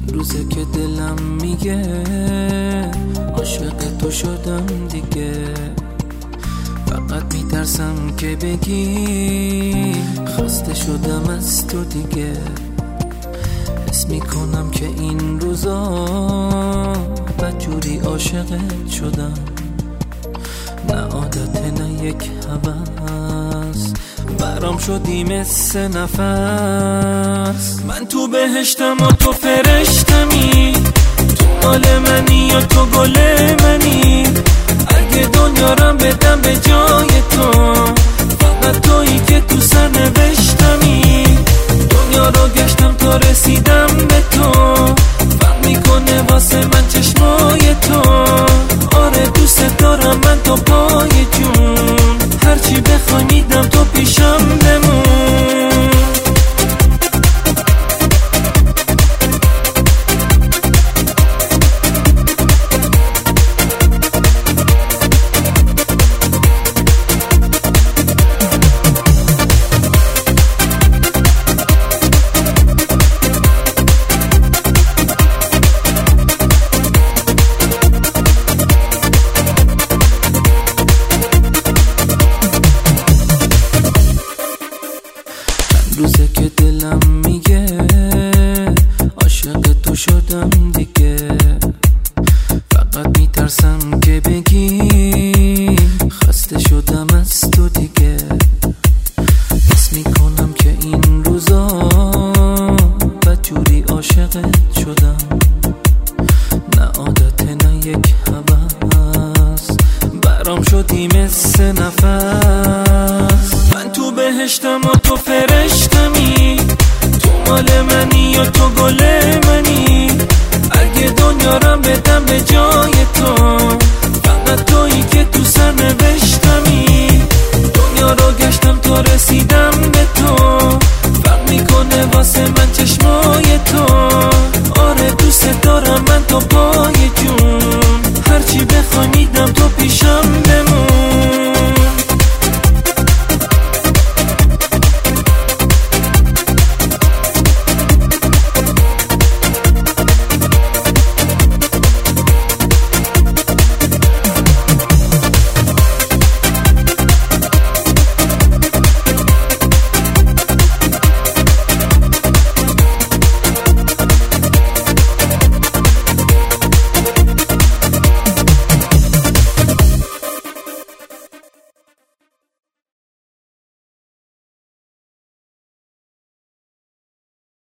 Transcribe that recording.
چند روزه که دلم میگه عاشق تو شدم دیگه. فقط میترسم که بگی خسته شدم از تو دیگه. حس میکنم که این روزا بدجوری عاشقت شدم. نه عادت نه یک هوس، برام شدی مثل نفس. من تو بهشتم و تو فرشتمی، تو مال منی یا تو گل منی. اگه دنیا رم بدم به جای تو، فقط تویی که تو سر نوشتمی. دنیا رو گشتم تا رسیدم به تو، فرق میکنه واسه من چشمای تو. آره دوست دارم من تا پای جون، هرچی بخوای میدم تو پیشم بمون. روزه که دلم میگه عاشق تو شدم دیگه. فقط میترسم که بگی خسته شدم از تو دیگه. حس میکنم که این روزا بدجوری عاشقت شدم. نه عادت نه یک هوس، برام شدی مثل نفس. من تو بهشتم و تو فرشتمی، تو مال منی یا تو گل منی. اگه دنیا رم بدم به جای تو، فقط تویی که تو سر نوشتمی. دنیا رو گشتم تا رسیدم به تو، فرق میکنه واسه من چشمای تو. آره دوست دارم من تا پای جون، هرچی بخوای میدم تو پیشم.